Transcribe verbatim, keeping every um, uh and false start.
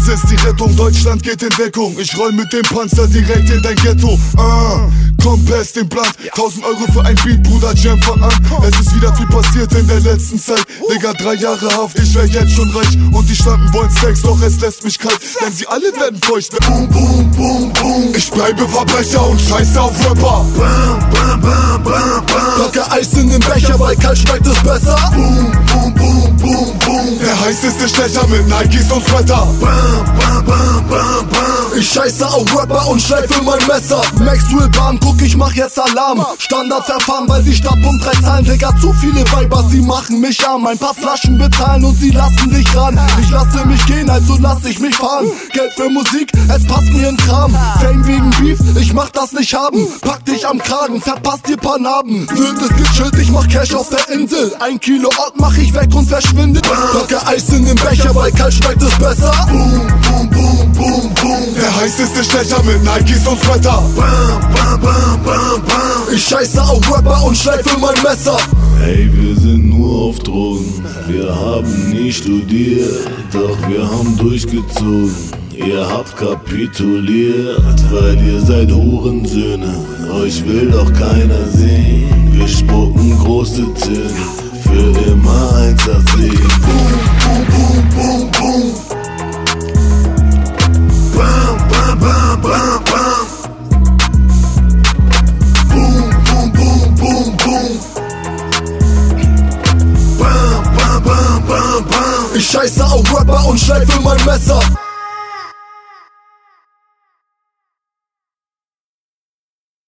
ist die Rettung, Deutschland geht in Deckung. Ich roll mit dem Panzer direkt in dein Ghetto. Ah, komm, pass den Blatt. Tausend Euro für ein Beat, Bruder, Jam, fang an. Es ist wieder viel passiert in der letzten Zeit. Digga, drei Jahre Haft, ich wär jetzt schon reich. Und die Schlampen wollen Sex, doch es lässt mich kalt. Denn sie alle werden feucht. Boom, boom, boom, boom. Ich bleibe Verbrecher und scheiße auf Rapper. Bam, bam, bam, bam, bam. Packe Eis in den Becher, weil kalt schmeckt es besser. Boom, boom, boom, boom, boom. Der heißeste Stecher mit Nikes und Sweater. Bam, bam, bam, bam, bam. Ich scheiße auf Rapper und schleife mein Messer. Maxwell Bahn, guck, ich mach jetzt Alarm. Standardverfahren, weil die Stadt um drei zahlen. Digga, zu viele Weiber, sie machen mich arm. Ein paar Flaschen bezahlen und sie lassen dich ran. Ich lasse mich gehen, also lass ich mich fahren. Geld für Musik, es passt mir in Kram. Fame wegen Beef, ich mach das nicht haben. Pack dich am Kragen, verpasst dir paar Narben. Sylt ist gechillt, ich mach Cash auf der Insel. Ein Kilo Ort mach ich weg und verschwinde. Packe Eis in den Becher, weil kalt schmeckt es besser. Boom, boom, boom, boom, boom. Der heißeste Stecher mit Nikes und Sweater. Bam, bam, bam, bam, bam. Ich scheiße auf Rapper und schleife mein Messer. Hey, wir sind nur auf Drogen. Wir haben nie studiert, doch wir haben durchgezogen. Ihr habt kapituliert, weil ihr seid Hurensöhne. Euch will doch keiner sehen. Wir spucken große Zähne, für immer eins achtzehn. Boom, boom, boom, boom, boom.